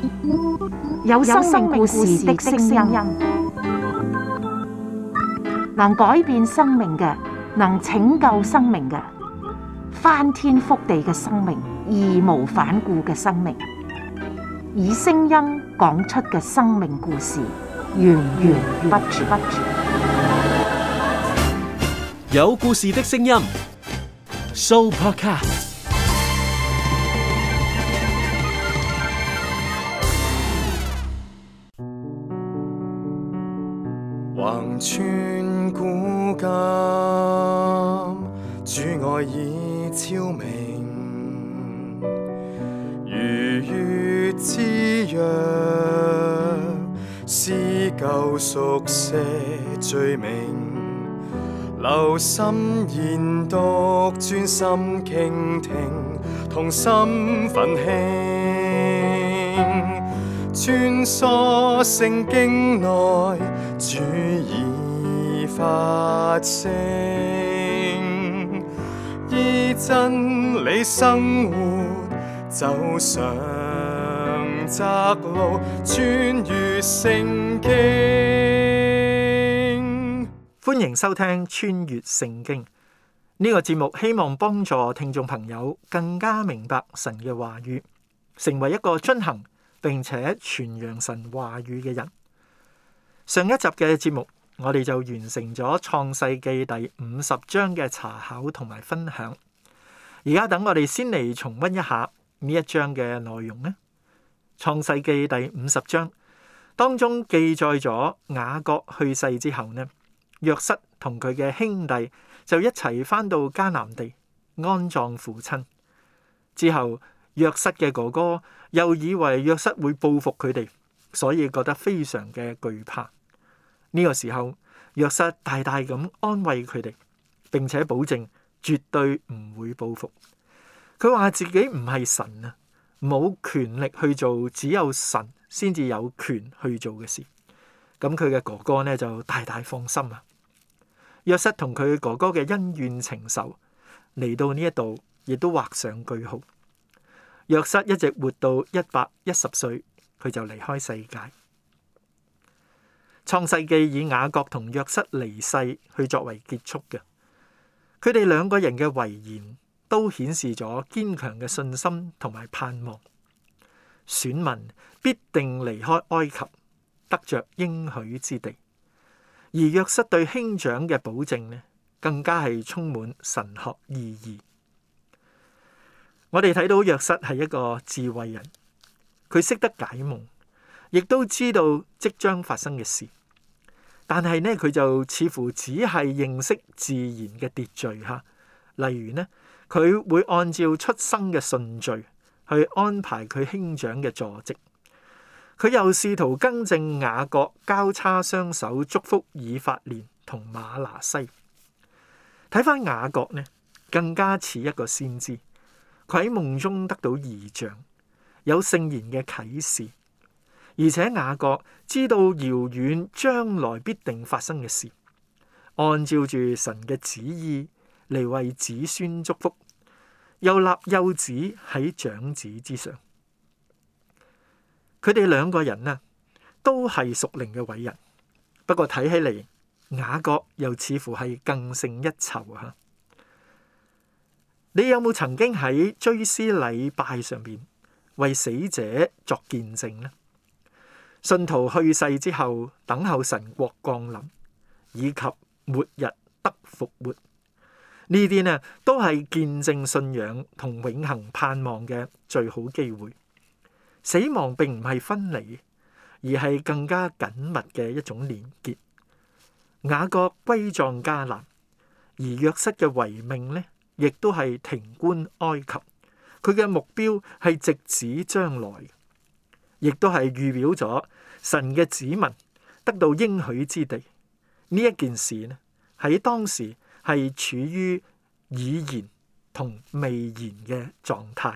有生命故事的聲音，能改變生命嘅，能拯救生命嘅，翻天覆地嘅生命，義無反顧嘅生命，以聲音講出嘅生命故事，源源不絕。 有故事的聲音 ，Sooopodcast。 橫穿古今，主愛已超明，如月之約，撕舊熟寫罪名，留心研讀，專心傾聽，同心奮興，穿梭聖經內，主已發聲，依真理生活，走上窄路，穿越聖經。 歡迎收聽穿越聖經呢個節目，希望幫助聽眾朋友更加明白神嘅話語，成為一個遵行並且傳揚神話語嘅人。上一集嘅節目，我哋就完成咗創世記第50章嘅查考同埋分享。而家等我哋先嚟重溫一下呢一章嘅內容呢。創世記第50章當中記載咗雅各去世之後呢，約瑟同佢嘅兄弟就一齊返到迦南地安葬父親。之後約瑟嘅哥哥又以為約瑟會報復佢哋，所以覺得非常嘅懼怕。呢個時候，約瑟大大咁安慰佢哋，並且保證絕對唔會報復。佢話自己唔係神啊，冇權力去做只有神先至有權去做嘅事。咁佢嘅哥哥呢就大大放心啊。約瑟同佢哥哥嘅恩怨情仇嚟到呢一度，亦都畫上句號。約瑟一直活到110歲，佢就離開世界。創世記以雅各同約瑟離世去作為結束嘅。佢哋兩個人嘅遺言都顯示咗堅強嘅信心同埋盼望。選民必定離開埃及，得着應許之地。而約瑟對兄長嘅保證呢，更加係充滿神學意義。我哋睇到約瑟係一個智慧人，佢識得解夢，亦都知道即將發生嘅事。但係呢，佢就似乎只係認識自然嘅秩序吓。例如呢，佢會按照出生嘅順序去安排佢兄長嘅坐席。佢又試圖更正雅各交叉雙手祝福以法蓮同瑪拿西。睇翻雅各呢，更加似一個先知。佢喺夢中得到異象，有聖言嘅啟示，而且雅各知道遙遠將來必定發生嘅事，按照住神嘅旨意嚟為子孫祝福，又立幼子喺長子之上。佢哋兩個人啊，都係屬靈嘅偉人，不過睇起嚟雅各又似乎係更勝一籌啊！你有冇曾經喺追思禮拜上面為死者作見證呢？信徒去世之後，等候神國降臨，以及末日得復活，呢啲呢都係見證信仰同永恆盼望嘅最好機會。死亡並唔係分離，而係更加緊密嘅一種連結。雅各歸葬迦南，而約瑟嘅遺命呢，亦都係停觀埃及。佢嘅目標係直指將來，亦都係預表咗神嘅子民得到應許之地。呢一件事呢，喺當時係處於已然同未然嘅狀態。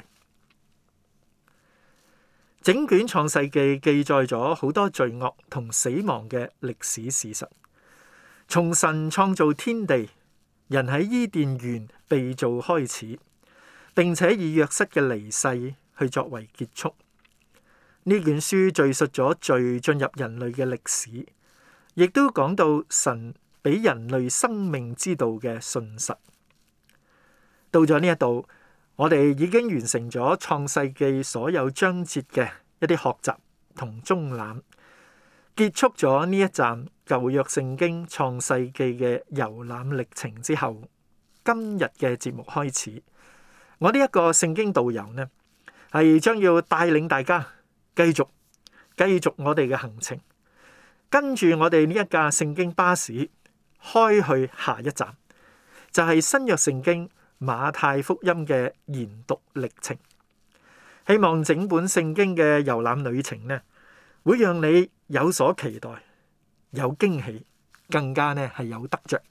整卷創世記記載咗好多罪惡同死亡嘅歷史事實。從神創造天地，人喺伊甸園被造開始，並且以約瑟嘅離世去作為結束。 呢卷書敘述咗罪進入人類嘅歷史，亦都講到神俾人類生命之道嘅信實。到咗呢一度，我哋已經完成咗創世記所有章節嘅一啲學習同綜覽，結束咗呢一站舊約聖經創世記嘅遊覽歷程之後，今日嘅節目開始，我呢一個聖經導遊呢，係將要帶領大家繼續我哋嘅行程，跟住我哋呢一架聖經巴士開去下一站，就係新約聖經馬太福音嘅研讀歷程。希望整本聖經嘅遊覽旅程呢，會讓你有所期待，有驚喜，更加呢係有得着。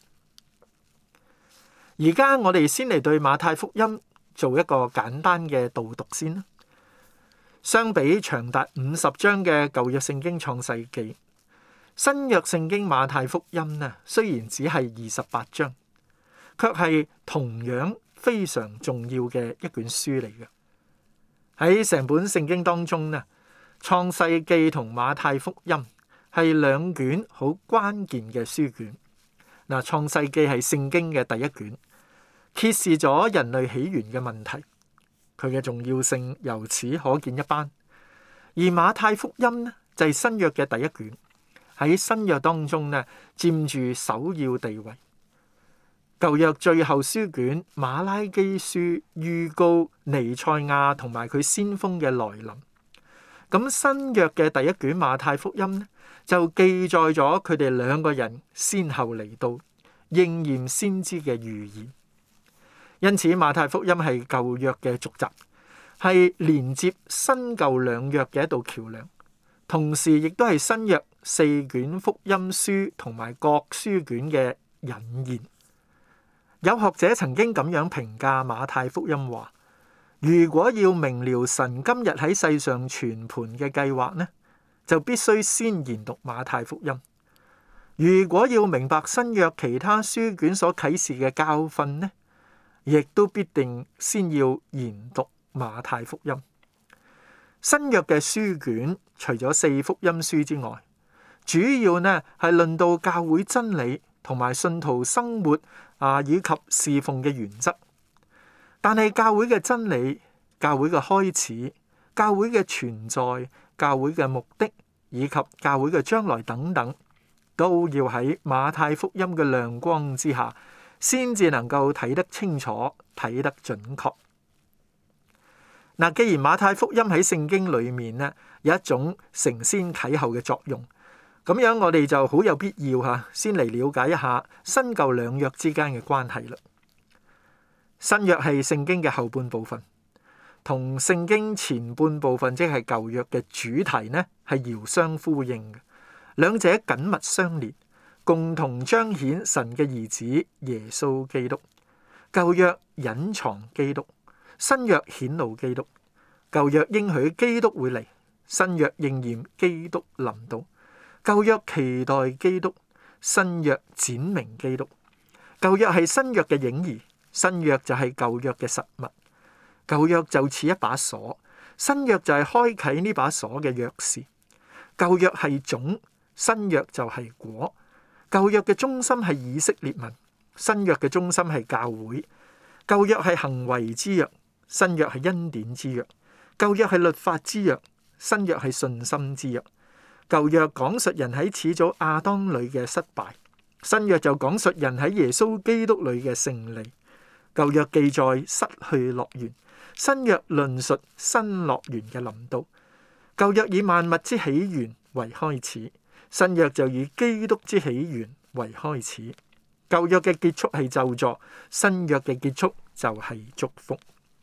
而家我哋先嚟對馬太福音做一個簡單嘅導讀先啦。相比長達50章嘅舊約聖經創世記，新約聖經馬太福音呢，雖然只係28章，卻係同樣非常重要嘅一卷書嚟嘅。喺成本聖經當中呢，創世記同馬太福音係兩卷好關鍵嘅書卷。嗱，創世記係聖經嘅第一卷，揭示咗人類起源嘅問題。佢嘅重要性由此可見一斑。而馬太福音呢，就係新約嘅第一卷，喺新約當中呢，佔住首要地位。舊約最後書卷馬拉基書預告彌賽亞同埋佢先鋒嘅來臨。咁新約嘅第一卷馬太福音呢，就記載咗佢哋兩個人先後嚟到，應驗先知嘅預言。因此馬太福音係舊約嘅續集，係連接新舊兩約嘅一道橋樑，同時亦都係新約4卷福音書同埋各書卷嘅引言。有學者曾經咁樣評價馬太福音話：如果要明了神今日喺世上全盤嘅計劃呢，就必須先研讀馬太福音。如果要明白新約其他書卷所啟示嘅教訓呢，亦都必定先要研讀馬太福音。新約嘅書卷除咗4福音書之外，主要呢係論到教會真理同埋信徒生活以及侍奉嘅原則。但係教會嘅真理、教會嘅開始、教會嘅存在、教會嘅目的以及教會嘅將來等等，都要喺馬太福音嘅亮光之下，先至能夠睇得清楚、睇得準確。嗱，既然馬太福音喺聖經裏面呢，有一種承先啟後嘅作用，咁樣我哋就好有必要先嚟了解一下新舊兩約之間嘅關係啦。新約係聖經嘅後半部分，同聖經前半部分即係舊約嘅主題呢係遙相呼應嘅，兩者緊密相連，共同彰顯神嘅兒子耶穌基督。舊約隱藏基督，新約顯露基督。舊約應許基督會嚟，新約應驗基督臨到。舊約期待基督，新約展明基督。舊約係新約嘅影兒，新約就係舊約嘅實物。舊約就似一把鎖，新約就係開啟呢把鎖嘅鑰匙。舊約係種，新約就係果。舊約嘅中心係以色列民，新約嘅中心係教會。舊約係行為之約，新約係恩典之約。舊約係律法之約，新約係信心之約。舊約講述人喺始祖亞當裏嘅失敗，新約就講述人喺耶穌基督裏嘅勝利。舊約記載失去樂園，新約論述新樂園嘅臨到。舊約以萬物之起源為開始，新約就以基督之起源為開始。舊約嘅結束係咒詛，新約嘅結束就係祝福。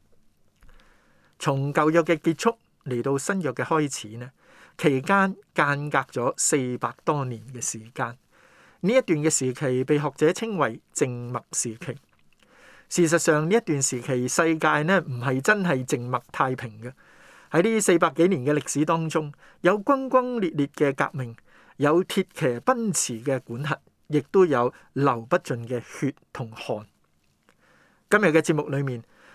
從舊約嘅結束嚟到新約嘅開始呢，期間間隔咗400多年嘅時間。呢一段嘅時期被學者稱為靜默時期。事實上呢一段時期世界呢唔係真係靜默太平嘅。喺呢400幾年嘅歷史當中，有轟轟烈烈嘅革命，有鐵騎奔馳嘅管轄，亦都有流不盡嘅血同汗。今日嘅節目裏面，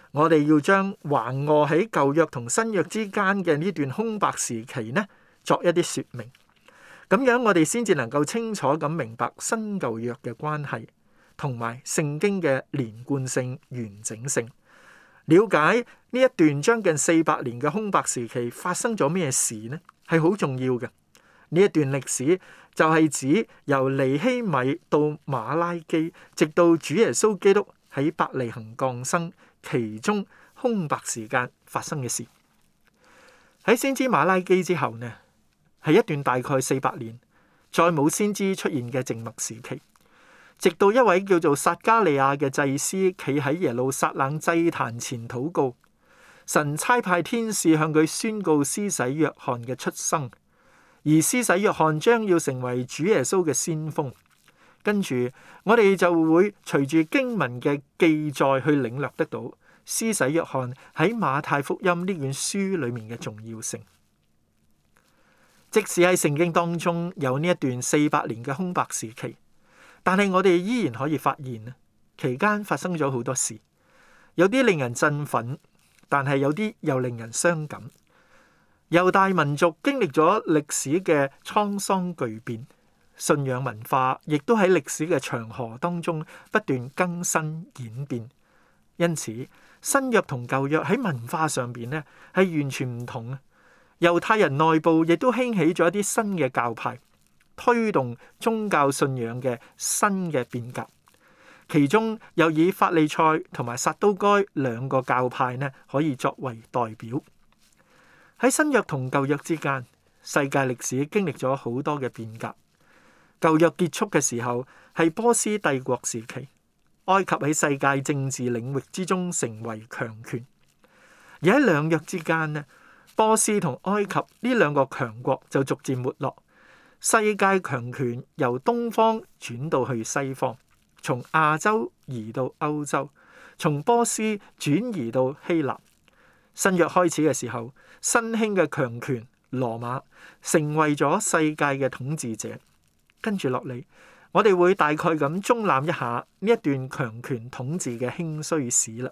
我哋要將橫臥喺舊約同新約之間嘅呢段空白時期呢，作一啲說明。咁樣我哋先至能夠清楚咁明白新舊約嘅關係，同埋聖經嘅連貫性、完整性。了解呢一段將近400年嘅空白時期發生咗咩事呢？係好重要嘅。呢一段歷史就係指由尼希米到馬拉基，直到主耶穌基督喺伯利恆降生，其中空白時間發生嘅事。喺先知馬拉基之後呢，係一段大概400年，再冇先知出現嘅靜默時期，直到一位叫做撒迦利亞嘅祭司企喺耶路撒冷祭壇前禱告，神差派天使向佢宣告施洗約翰嘅出生，而施洗約翰將要成為主耶穌嘅先鋒。跟住我哋就會隨住經文嘅記載去領略得到施洗約翰喺馬太福音呢卷書裏面嘅重要性。即使喺聖經當中有呢一段400年嘅空白時期，但係我哋依然可以發現期間發生咗好多事，有啲令人振奮，但係有啲又令人傷感。猶大民族經歷咗歷史嘅滄桑巨變，信仰文化亦都喺歷史嘅長河當中不斷更新演變。因此新約同舊約喺文化上邊呢係完全唔同啊！猶太人內部亦都興起咗一啲新嘅教派，推動宗教信仰嘅新嘅變革。其中又以法利賽同埋撒都該兩個教派呢可以作為代表。喺新約同舊約之間，世界歷史經歷咗好多嘅變革。舊約結束嘅時候係波斯帝國時期，埃及喺世界政治領域之中成為強權。而喺兩約之間呢，波斯同埃及呢兩個強國就逐漸沒落，世界強權由東方轉到去西方，從亞洲移到歐洲，從波斯轉移到希臘。新約開始嘅時候，新興嘅強權羅馬成為咗世界嘅統治者。跟住落嚟，我哋會大概咁綜覽一下呢一段強權統治嘅興衰史啦。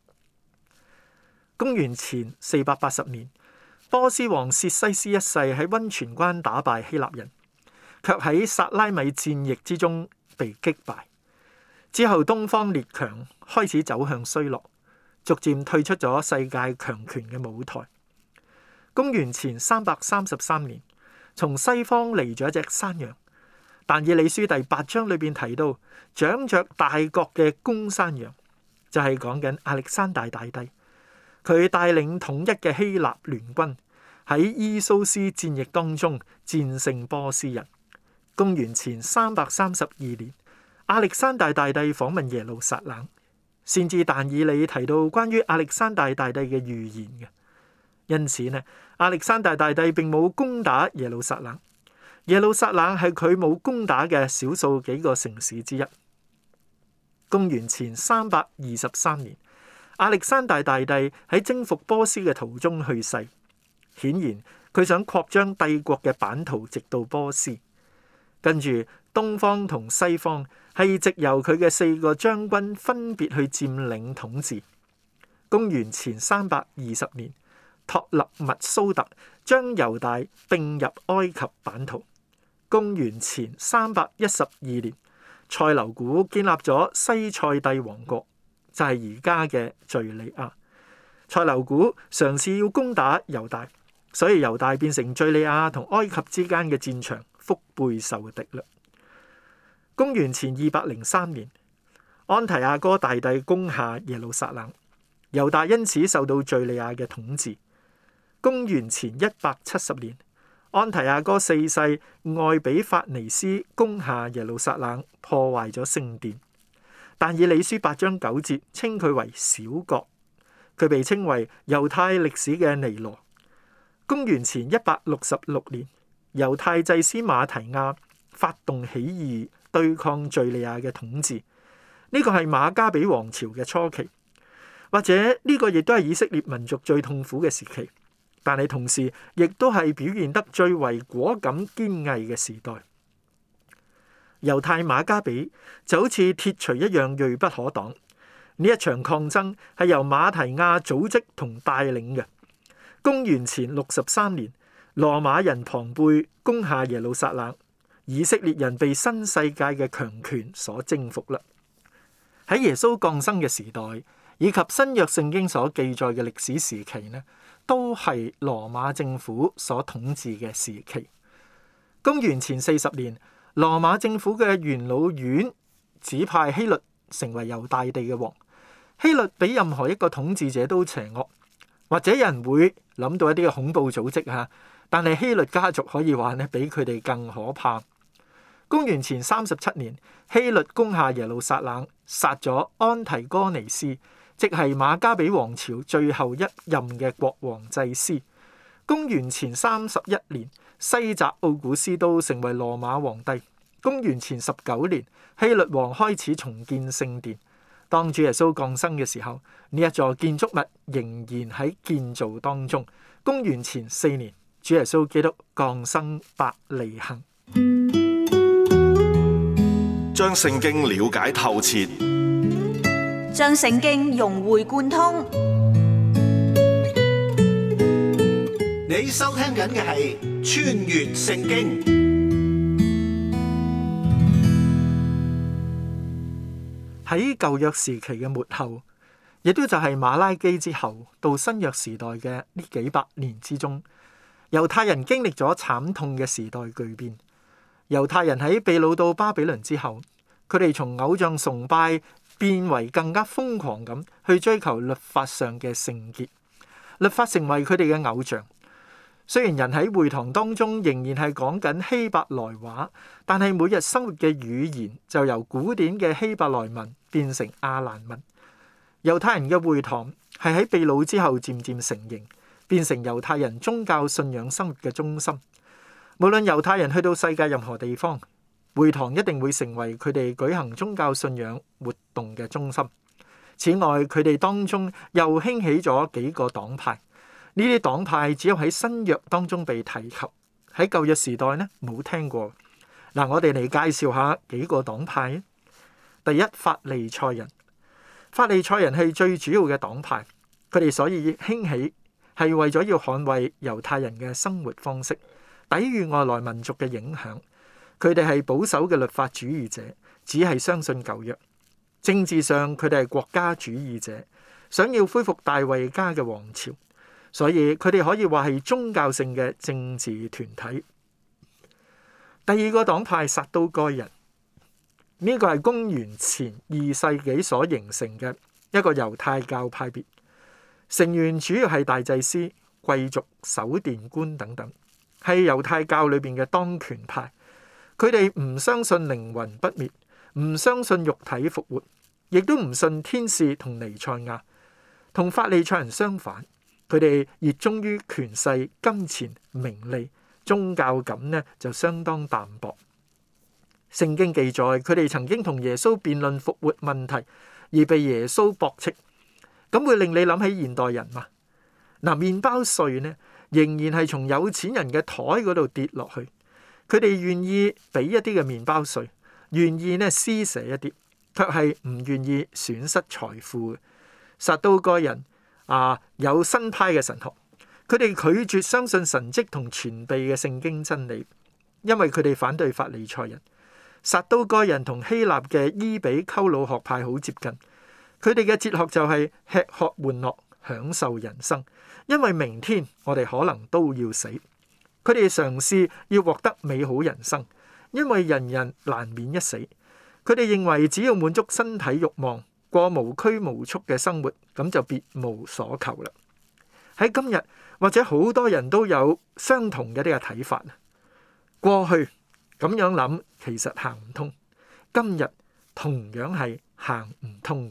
公元前480年，波斯王薛西斯一世喺溫泉關打敗希臘人，卻喺薩拉米戰役之中被擊敗。之後東方列強開始走向衰落，逐漸退出咗世界強權嘅舞台。公元前333年，從西方嚟咗一隻山羊。但以理書第8章裏邊提到，長着大角嘅公山羊，就係講緊亞歷山大大帝。佢帶領統一嘅希臘聯軍喺伊蘇斯戰役當中戰勝波斯人。公元前332年，亞歷山大大帝訪問耶路撒冷，先至但以理提到關於亞歷山大大帝嘅預言嘅。因此呢，亞歷山大大帝並冇攻打耶路撒冷。耶路撒冷係佢冇攻打嘅少數幾個城市之一。公元前323年，亞歷山大大帝喺征服波斯嘅途中去世，顯然佢想擴張帝國嘅版圖直到波斯。跟住東方同西方係藉由佢嘅4個將軍分別去佔領統治。公元前320年，托勒密蘇特將猶大併入埃及版圖。公元前312年，塞琉古建立咗西塞帝王國，就係而家嘅敘利亞。塞琉古嘗試要攻打猶大，所以猶大變成敘利亞同埃及之間嘅戰場，腹背受敵啦。公元前203年，安提阿哥大帝攻下耶路撒冷，猶大因此受到敘利亞嘅統治。公元前170年，安提阿哥4世愛比法尼斯攻下耶路撒冷，破壞咗聖殿。但以理書8章9節稱佢為小國，佢被稱為猶太歷史嘅尼羅。公元前166年，猶太祭司馬提亞發動起義對抗敘利亞嘅統治，呢個係馬加比王朝嘅初期，或者呢個亦都係以色列民族最痛苦嘅時期。但係同時，亦都係表現得最為果敢堅毅嘅時代。猶太馬加比就好似鐵錘一樣銳不可擋， 呢一場抗爭係由馬提亞組織同帶領嘅。公元前63年，羅馬人龐貝攻下耶路撒冷，以色列人被新世界嘅強權所征服啦。喺耶穌降生嘅時代，以及新約聖經所記載嘅歷史時期呢，都係羅馬政府所統治嘅時期。公元前40年，羅馬政府嘅元老院指派希律成為猶大地嘅王。希律比任何一個統治者都邪惡，或者有人會諗到一啲嘅恐怖組織吓，但係希律家族可以話呢，比佢哋更可怕。公元前37年，希律攻下耶路撒冷，殺咗安提哥尼斯，即係馬加比王朝最後一任嘅國王祭司。公元前31年，西澤奧古斯都成為羅馬皇帝。公元前19年，希律王開始重建聖殿。當主耶穌降生嘅時候，呢一座建築物仍然喺建造當中。公元前4年，主耶穌基督降生伯利恆。 將聖經了解透徹， 將聖經融會貫通。 你收聽緊嘅係《穿越聖經》。 喺舊約時期嘅末後，亦都就係馬拉基之後到新約時代嘅呢幾百年之中，猶太人經歷咗慘痛嘅時代巨變。猶太人喺被擄到巴比倫之後，佢哋從偶像崇拜變為更加瘋狂咁去追求律法上嘅聖潔，律法成為佢哋嘅偶像。雖然人喺會堂當中仍然係講緊希伯來話，但係每日生活嘅語言就由古典嘅希伯來文變成亞蘭文。猶太人嘅會堂係喺被擄之後漸漸成形，變成猶太人宗教信仰生活嘅中心。無論猶太人去到世界任何地方，會堂一定會成為佢哋舉行宗教信仰活動嘅中心。此外，佢哋當中又興起咗幾個黨派。呢啲黨派只有喺新約當中被提及，喺舊約時代呢冇聽過。嗱，我哋嚟介紹下幾個黨派。第一，法利賽人。法利賽人係最主要嘅黨派，佢哋所以興起係為咗要捍衛猶太人嘅生活方式，抵禦外來民族嘅影響。佢哋係保守嘅律法主義者，只係相信舊約。政治上，佢哋係國家主義者，想要恢復大衛家嘅王朝，所以佢哋可以話係宗教性嘅政治團體。第二個黨派，撒都該人，呢個係公元前2世紀所形成嘅一個猶太教派別，成員主要係大祭司、貴族、守殿官等等，係猶太教裏邊嘅當權派。佢哋唔相信靈魂不滅，唔相信肉體復活，亦都唔信天使同彌賽亞。同法利賽人相反，佢哋熱衷於權勢、金錢、名利，宗教感呢就相當淡薄。聖經記載，佢哋曾經同耶穌辯論復活問題，而被耶穌駁斥。咁會令你諗起現代人嘛？嗱，麵包碎呢，仍然係從有錢人嘅台嗰度跌落去。佢哋願意俾一啲嘅麵包碎，願意呢施捨一啲，卻係唔願意損失財富嘅。撒都該人有新派嘅神學，佢哋拒絕相信神蹟同傳遞嘅聖經真理，因為佢哋反對法利賽人。撒都該人同希臘嘅伊比溝魯學派好接近，佢哋嘅哲學就係吃喝玩樂，享受人生，因為明天我哋可能都要死。佢哋嘗試要獲得美好人生，因為人人難免一死。佢哋認為只要滿足身體慾望，過無拘無束嘅生活，咁就別無所求啦。喺今日，或者好多人都有相同嘅呢個睇法。過去咁樣諗，其實行唔通；今日同樣係行唔通嘅。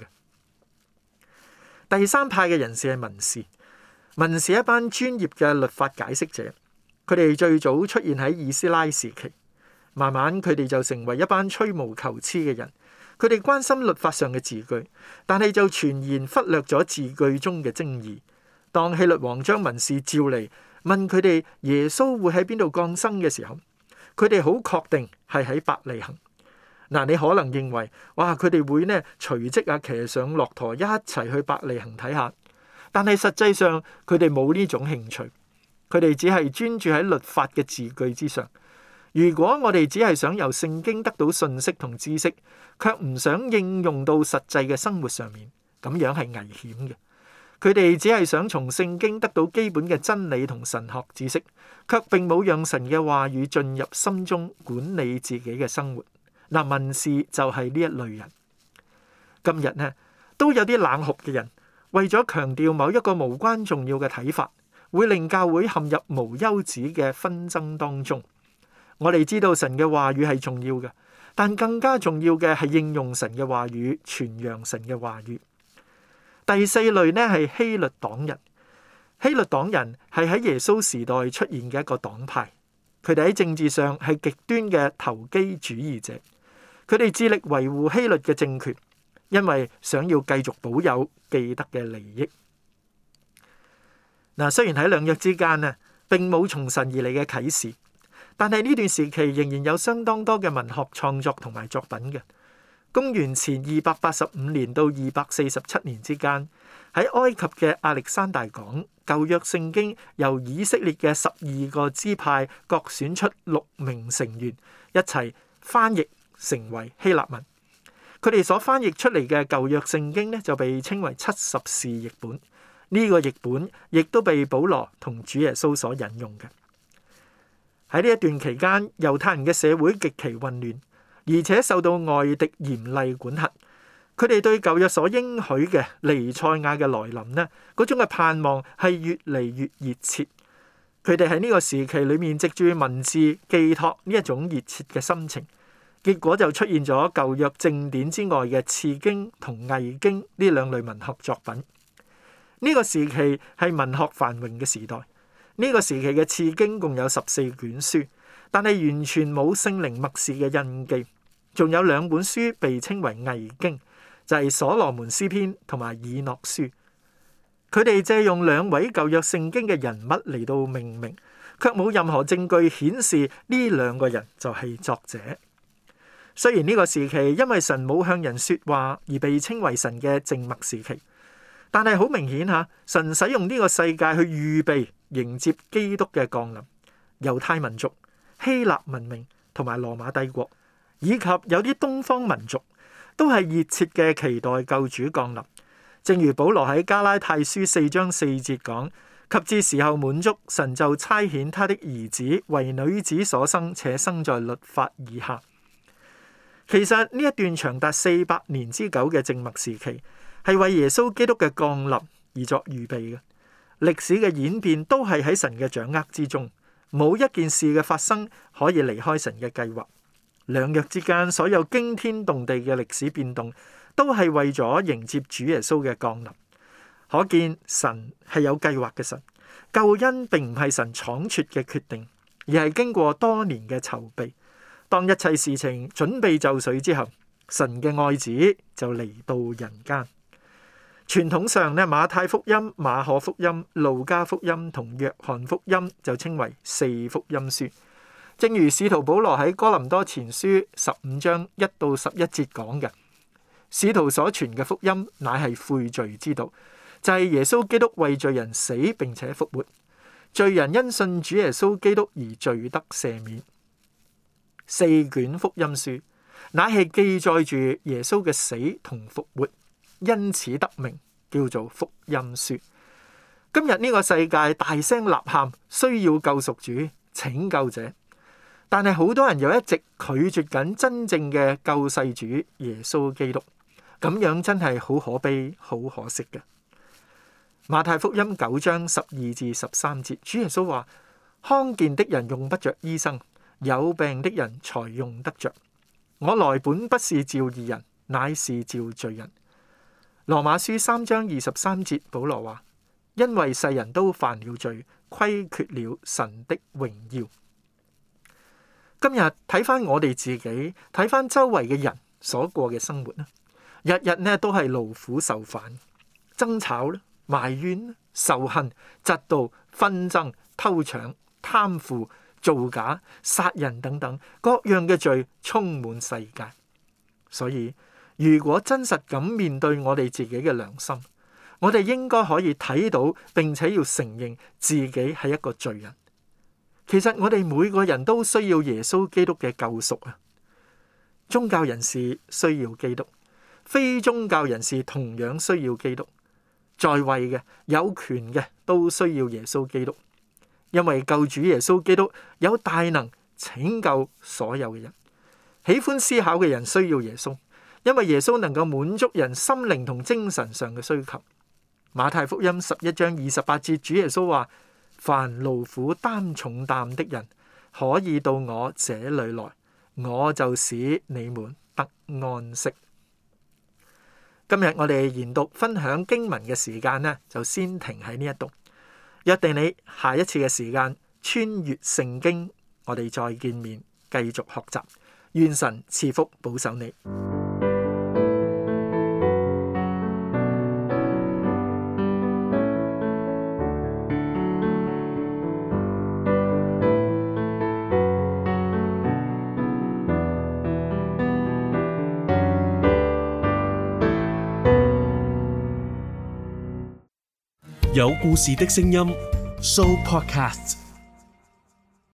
第三派嘅人士係文士，文士一班專業嘅律法解釋者。佢哋最早出現喺以斯拉時期，慢慢佢哋就成為一班吹毛求疵嘅人。佢哋關心律法上嘅字句，但係就全然忽略咗字句中嘅精義。當希律王將文士召嚟，問佢哋耶穌會喺邊度降生嘅時候，佢哋好確定係喺伯利恆。 嗱，你可能認為，哇，佢哋會呢隨即騎上駱駝一齊去伯利恆睇下，但係實際上佢哋冇呢種興趣，佢哋只係專注喺律法嘅字句之上。如果我哋只係想由聖經得到信息同知識，卻唔想應用到實際嘅生活上面，咁樣係危險嘅。佢哋只係想從聖經得到基本嘅真理同神學知識，卻並冇讓神嘅話語進入心中管理自己嘅生活。嗱，文士就係呢一類人。今日呢，都有啲冷酷嘅人，為咗強調某一個無關重要嘅睇法，會令教會陷入無休止嘅紛爭當中。我哋知道神嘅話語係重要嘅，但更加重要嘅係應用神嘅話語，傳揚神嘅話語。第四類呢係希律黨人。希律黨人係喺耶穌時代出現嘅一個黨派，佢哋喺政治上係極端嘅投機主義者。佢哋致力維護希律嘅政權，因為想要繼續保有既得嘅利益。嗱，雖然喺兩約之間呢，並冇從神而嚟嘅啟示，但係呢段時期仍然有相當多嘅文學創作同埋作品嘅。公元前285年到247年之間，喺埃及嘅亞歷山大港，舊約聖經由以色列嘅12個支派各選出6名成員，一齊翻譯成為希臘文。佢哋所翻譯出嚟嘅舊約聖經呢，就被稱為70士譯本。呢個譯本亦都被保羅同主耶穌所引用嘅。喺呢一段期間，猶太人嘅社會極其混亂，而且受到外敵嚴厲管轄。佢哋對舊約所應許嘅彌賽亞嘅來臨呢，嗰種嘅盼望係越嚟越熱切。佢哋喺呢個時期裏面藉住文字寄託呢一種熱切嘅心情，結果就出現咗舊約正典之外嘅次經同偽經呢兩類文學作品。呢個時期係文學繁榮嘅時代。呢個時期嘅次經共有14卷書，但係完全冇聖靈默示嘅印記。仲有2本書被稱為偽經，就係所羅門詩篇同埋以諾書。佢哋借用2位舊約聖經嘅人物嚟到命名，卻冇任何證據顯示呢2個人就係作者。雖然呢個時期因為神冇向人說話而被稱為神嘅靜默時期，但係好明顯吓，神使用呢個世界去預備迎接基督嘅降臨。猶太民族、希臘文明同埋羅馬帝國，以及有啲東方民族，都係熱切嘅期待救主降臨。正如保羅喺加拉太書4章4節講：及至時候滿足，神就差遣他的兒子為女子所生，且生在律法以下。其實呢一段長達400年之久嘅靜默時期，係為耶穌基督嘅降臨而作預備嘅。歷史嘅演變都係喺神嘅掌握之中，冇一件事嘅發生可以離開神嘅計劃。兩約之間所有驚天動地嘅歷史變動，都係為咗迎接主耶穌嘅降臨。可見神係有計劃嘅神，救恩並唔係神倉促嘅決定，而係經過多年嘅籌備。當一切事情準備就緒之後，神嘅愛子就嚟到人間。傳統上咧，馬太福音、馬可福音、路加福音同約翰福音就稱為4福音書。正如使徒保羅喺哥林多前書15章1到11節講嘅，使徒所傳嘅福音乃係悔罪之道，就係耶穌基督為罪人死並且復活，罪人因信主耶穌基督而罪得赦免。4卷福音書乃係記載住耶穌嘅死同復活，因此得名叫做福音書。今日呢個世界大聲吶喊，需要救贖主、拯救者，但係好多人又一直拒絕緊真正嘅救世主耶穌基督，咁樣真係好可悲、好可惜嘅。馬太福音9章12至13節，主耶穌話：康健的人用不着醫生，有病的人才用得着。我來本不是召義人，乃是召罪人。羅馬書3章23節，保羅話：因為世人都犯了罪，虧缺了神的榮耀。今日睇翻我哋自己，睇翻周圍嘅人所過嘅生活咧，日日呢都係勞苦受煩，爭吵咧、埋怨、仇恨、嫉妒、紛爭、偷搶、貪腐、造假、殺人等等各樣嘅罪充滿世界。 所以如果真實咁面對我哋自己嘅良心，我哋應該可以睇到並且要承認自己係一個罪人。其實我哋每個人都需要耶穌基督嘅救贖啊！宗教人士需要基督，非宗教人士同樣需要基督，在位嘅、有權嘅都需要耶穌基督，因為救主耶穌基督有大能拯救所有嘅人。喜歡思考嘅人需要耶穌，因為耶穌能夠滿足人心靈同精神上嘅需求。馬太福音11章28節，主耶穌話：凡勞苦擔重擔的人，可以到我這裏來，我就使你們得安息。今日我哋研讀分享經文嘅時間呢，就先停喺呢一度。約定你下一次嘅時間穿越聖經，我哋再見面，繼續學習。願神賜福保守你。 有故事的聲音 Show Podcast。